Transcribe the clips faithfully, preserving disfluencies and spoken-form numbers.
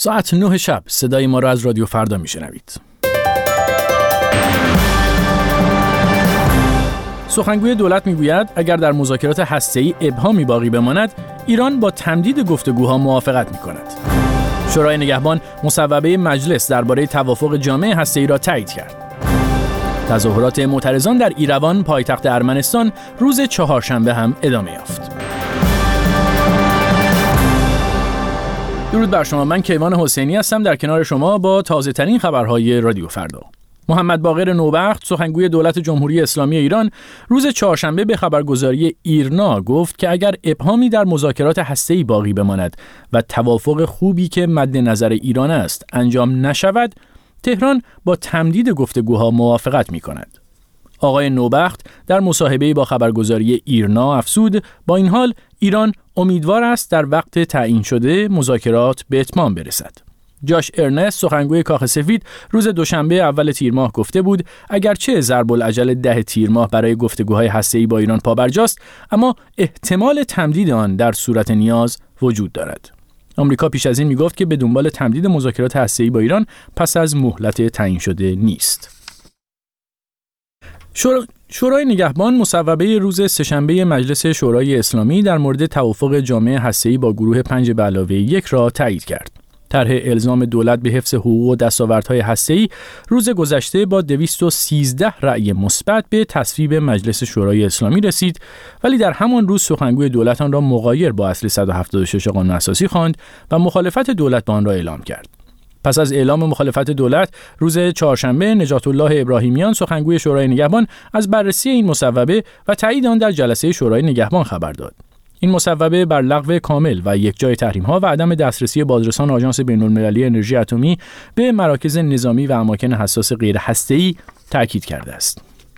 ساعت نه شب صدای ما را از رادیو فردا میشنوید. سخنگوی دولت میگوید اگر در مذاکرات هسته‌ای ابهامی باقی بماند، ایران با تمدید گفتگوها موافقت میکند. شورای نگهبان مصوبه مجلس درباره توافق جامع هسته‌ای را تایید کرد. تظاهرات معترضان در ایروان پایتخت ارمنستان روز چهارشنبه هم ادامه یافت. درود بر شما، من کیوان حسینی هستم در کنار شما با تازه ترین خبرهای رادیو فردا. محمد باقر نوبخت سخنگوی دولت جمهوری اسلامی ایران روز چهارشنبه به خبرگزاری ایرنا گفت که اگر ابهامی در مذاکرات هسته‌ای باقی بماند و توافق خوبی که مد نظر ایران است انجام نشود، تهران با تمدید گفتگوها موافقت می‌کند. آقای نوبخت در مصاحبه‌ای با خبرگزاری ایرنا افزود با این حال ایران امیدوار است در وقت تعیین شده مذاکرات به اتمام برسد. جاش ارنست سخنگوی کاخ سفید روز دوشنبه اول تیر ماه گفته بود اگرچه ضرب العجل ده تیر ماه برای گفتگوهای هسته‌ای با ایران پابرجاست، اما احتمال تمدید آن در صورت نیاز وجود دارد. آمریکا پیش از این میگفت که به دنبال تمدید مذاکرات هسته‌ای با ایران پس از مهلت تعیین شده نیست. شورا... شورای نگهبان مصوبه روز سه‌شنبه مجلس شورای اسلامی در مورد توافق جامع هسته‌ای با گروه پنج به علاوه یک را تایید کرد. طرح الزام دولت به حفظ حقوق و دستاوردهای هسته‌ای روز گذشته با دویست و سیزده رأی مثبت به تصویب مجلس شورای اسلامی رسید، ولی در همان روز سخنگوی دولت آن را مغایر با اصل صد و هفتاد و شش قانون اساسی خواند و مخالفت دولت با آن را اعلام کرد. پس از اعلام مخالفت دولت روز چهارشنبه نجات الله ابراهیمیان سخنگوی شورای نگهبان از بررسی این مصوبه و تایید آن در جلسه شورای نگهبان خبر داد. این مصوبه بر لغو کامل و یکجای تحریم‌ها و عدم دسترسی بازرسان آژانس بین‌المللی انرژی اتمی به مراکز نظامی و اماکن حساس غیر هسته‌ای تاکید کرده است.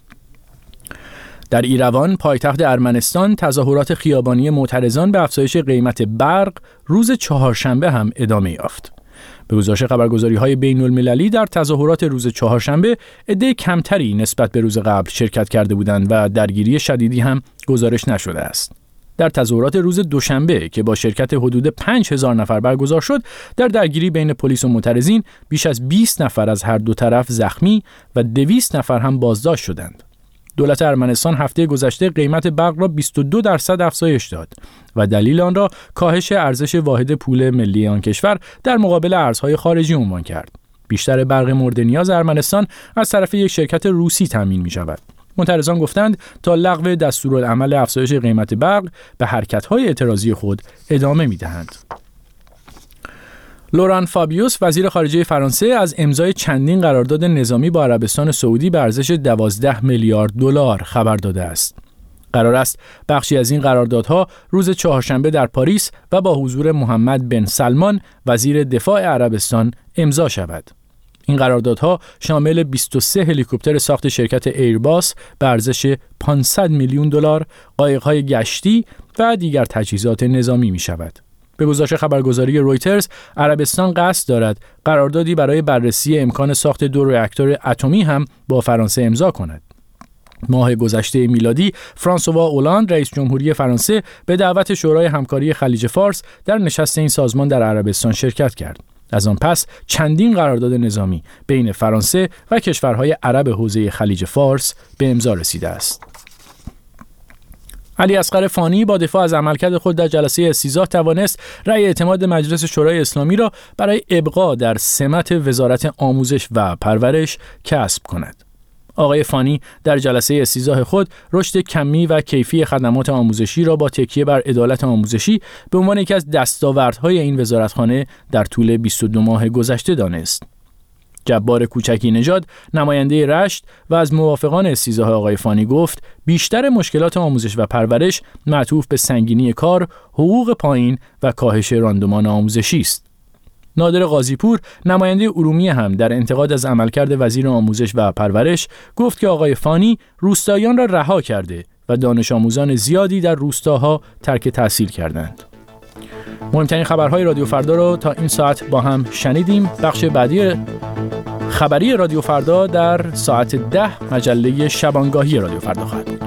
در ایروان پایتخت ارمنستان تظاهرات خیابانی معترضان به افزایش قیمت برق روز چهارشنبه هم ادامه یافت. به گزارش خبرگزاری‌های بین‌المللی در تظاهرات روز چهارشنبه عده کمتری نسبت به روز قبل شرکت کرده بودند و درگیری شدیدی هم گزارش نشده است. در تظاهرات روز دوشنبه که با شرکت حدود پنج هزار نفر برگزار شد، در درگیری بین پلیس و معترضین بیش از بیست نفر از هر دو طرف زخمی و دویست نفر هم بازداشت شدند. دولت ارمنستان هفته گذشته قیمت برق را بیست و دو درصد افزایش داد و دلیل آن را کاهش ارزش واحد پول ملی آن کشور در مقابل ارزهای خارجی عنوان کرد. بیشتر برق مورد نیاز ارمنستان از طرف یک شرکت روسی تامین می شود. معترضان گفتند تا لغو دستورالعمل افزایش قیمت برق به حرکت‌های اعتراضی خود ادامه می‌دهند. لوران فابیوس وزیر خارجه فرانسه از امضای چندین قرارداد نظامی با عربستان سعودی به ارزش دوازده میلیارد دلار خبر داده است. قرار است بخشی از این قراردادها روز چهارشنبه در پاریس و با حضور محمد بن سلمان وزیر دفاع عربستان امضا شود. این قراردادها شامل بیست و سه هلیکوپتر ساخت شرکت ایرباس به ارزش پانصد میلیون دلار، قایق‌های گشتی و دیگر تجهیزات نظامی می شود. به گزارش خبرگزاری رویترز، عربستان قصد دارد قراردادی برای بررسی امکان ساخت دو راکتور اتمی هم با فرانسه امضا کند. ماه گذشته میلادی فرانسوا اولاند رئیس جمهوری فرانسه به دعوت شورای همکاری خلیج فارس در نشست این سازمان در عربستان شرکت کرد. از آن پس چندین قرارداد نظامی بین فرانسه و کشورهای عرب حوزه خلیج فارس به امضا رسیده است. علی اصغر فانی با دفاع از عملکرد خود در جلسه استیضاح توانست رأی اعتماد مجلس شورای اسلامی را برای ابقا در سمت وزارت آموزش و پرورش کسب کند. آقای فانی در جلسه استیضاح خود رشد کمی و کیفی خدمات آموزشی را با تکیه بر عدالت آموزشی به عنوان یکی از دستاوردهای این وزارتخانه در طول بیست و دو ماه گذشته دانست. جبار کوچکی نژاد نماینده رشت و از موافقان استیضاح آقای فانی گفت بیشتر مشکلات آموزش و پرورش معطوف به سنگینی کار، حقوق پایین و کاهش راندمان آموزشی است. نادر قاضی‌پور نماینده ارومیه هم در انتقاد از عملکرد وزیر آموزش و پرورش گفت که آقای فانی روستاییان را رها کرده و دانش آموزان زیادی در روستاها ترک تحصیل کردند. مهمترین خبرهای رادیو فردا را تا این ساعت با هم شنیدیم. بخش بعدی خبری رادیو فردا در ساعت ده مجله شبانگاهی رادیو فردا خواهد بود.